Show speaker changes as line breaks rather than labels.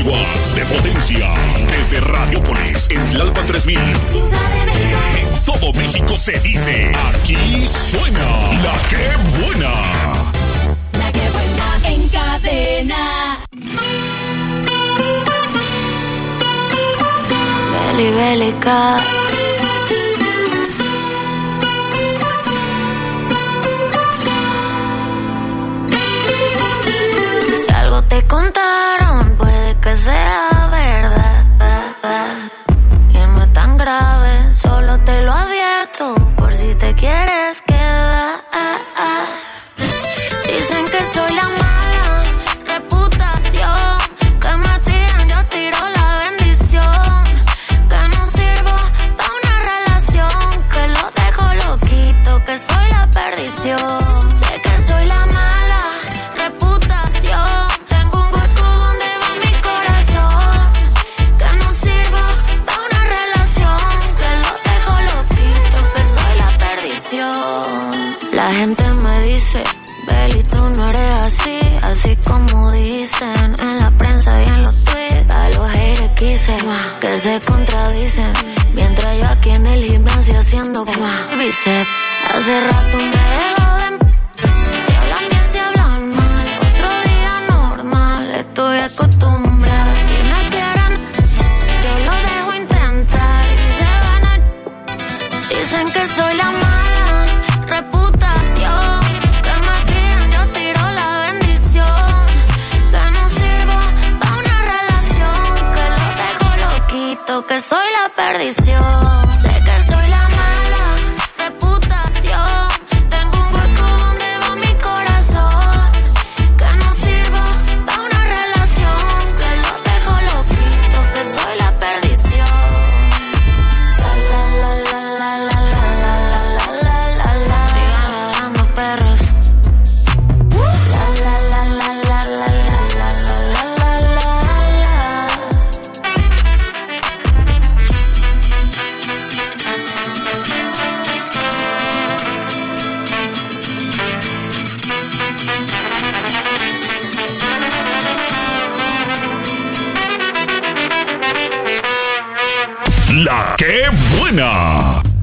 watts de potencia. Desde Radiopolis, en Tlalpan 3000. En todo México se dice, aquí suena La Que Buena.
La Que Buena en cadena.
Beli Bélica. Si algo te contaron, puede que sea verdad. Y no es tan grave, solo te lo advierto, por si te quieres quedar. Dicen que soy la mala reputación, que me tiran, yo tiro la bendición, que no sirvo pa' una relación, que lo dejo loquito, que soy la perdición. Sé que soy la mala reputación, tengo un hueco donde va mi corazón, que no sirvo pa' una relación, que lo dejo loquito, que soy la perdición. La gente me dice, Beli, tú no eres así, así como dicen en la prensa y en los tweets. A los haters quise que se contradicen, mientras yo aquí en el gimnasio haciendo bíceps. Hace rato me dejo de si hablan bien, si hablan mal, otro día normal, estoy acostumbrada. Si me quieren, yo lo dejo intentar y se van a... Dicen que soy la mala reputación, que me tiran, yo tiro la bendición, que no sirvo pa' una relación, que lo dejo loquito, que soy la perdición. Sé que soy la mala reputación, tengo un hueco donde va mi corazón, que no sirvo pa' una relación, que lo dejo loquito, que soy la perdición. La la la la la la la la la la. Sigan dando perros. La la la la la la la la la la la.
La Que Buena.